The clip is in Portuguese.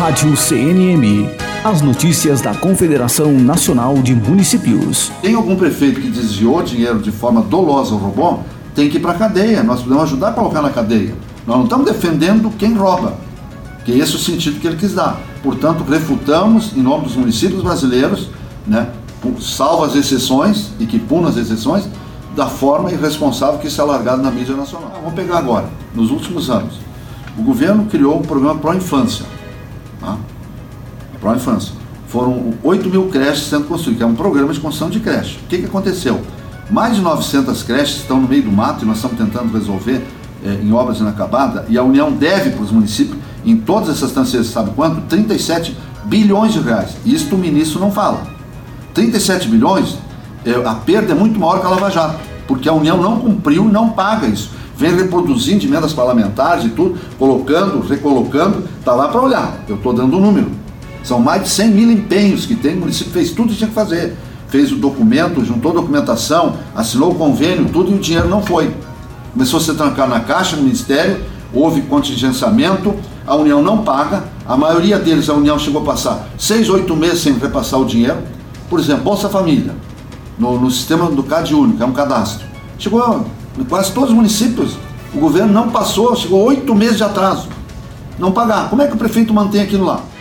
Rádio CNM. As notícias da Confederação Nacional de Municípios. Tem algum prefeito que desviou dinheiro de forma dolosa ou roubou? Tem que ir para a cadeia. Nós podemos ajudar a colocar na cadeia. Nós não estamos defendendo quem rouba, que é esse o sentido que ele quis dar. Portanto, refutamos, em nome dos municípios brasileiros, né, salvo as exceções e que punam as exceções, da forma irresponsável que isso é alargado na mídia nacional. Vamos pegar agora, nos últimos anos. O governo criou um programa pró-infância. Tá? Pró-infância. Foram 8 mil creches sendo construídas, que é um programa de construção de creche. O que aconteceu? Mais de 900 creches estão no meio do mato e nós estamos tentando resolver em obras inacabadas, e a União deve para os municípios, em todas essas transferências, sabe quanto? 37 bilhões de reais. Isto o ministro não fala. 37 bilhões, a perda é muito maior que a Lava Jato, porque a União não cumpriu e não paga isso. Vem reproduzindo emendas parlamentares e tudo, colocando, recolocando, está lá para olhar. Eu estou dando um número. São mais de 100 mil empenhos que tem, o município fez tudo que tinha que fazer. Fez o documento, juntou a documentação, assinou o convênio, tudo, e o dinheiro não foi. Começou a se trancar na caixa, no ministério, houve contingenciamento, a União não paga, a maioria deles, a União chegou a passar 6, 8 meses sem repassar o dinheiro. Por exemplo, Bolsa Família, no sistema do CAD único, é um cadastro. Chegou em quase todos os municípios, o governo não passou, chegou 8 meses de atraso. Não pagar. Como é que o prefeito mantém aquilo lá?